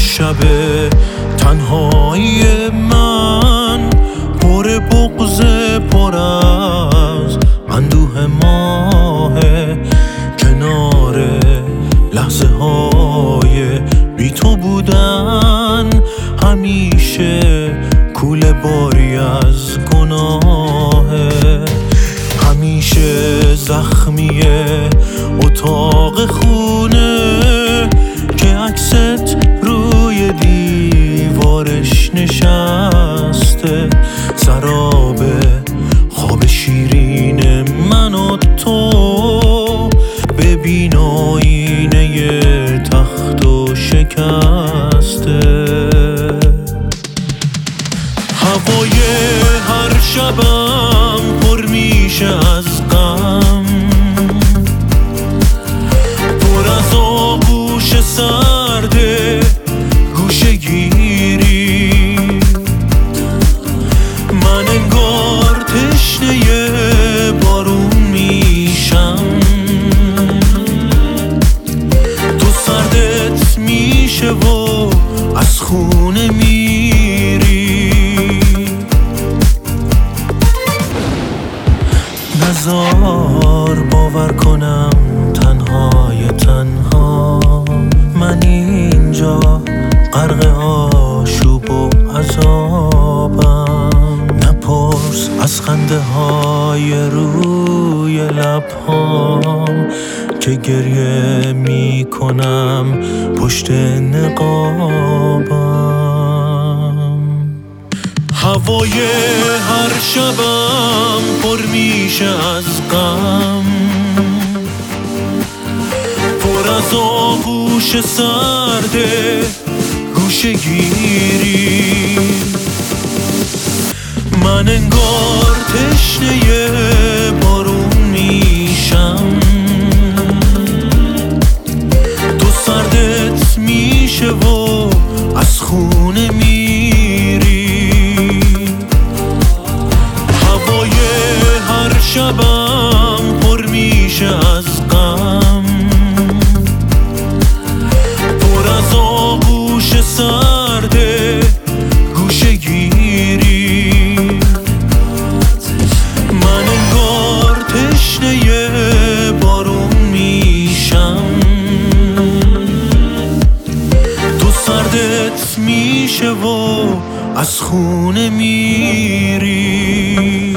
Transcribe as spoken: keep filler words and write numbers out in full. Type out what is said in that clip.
شب تنهایی من پر بغض پر از اندوه ماه کنار لحظه های بی تو بودن همیشه کوله باری از گناهه همیشه زخمی اتاق خونه که عکست روی دیوارش نشسته سراب خواب شیرین من و تو ببین آینه تخت و شکسته هوای هر شبم پر میشه از غم پر از آغوش سرده گوشه گیری من انگار تشنه بارون میشم تو سردت میشه و از خونه میری نزار باور کنم تنهای تنها من اینجا غرق آشوب و عذابم نپرس از خنده های روی لبهام که گریه میکنم پشت نقابم هوای هر شبم پر میشه از غم پر از آغوش سرده گوشه گیری من انگار تشنه بارون میشم تو سردت میشه و از خونه میری هوای هر شبم پر میشه از غم پر از آغوش سرده گوشه گیری من انگار تشنه بارون میشم تو سردت میشه و از خونه میری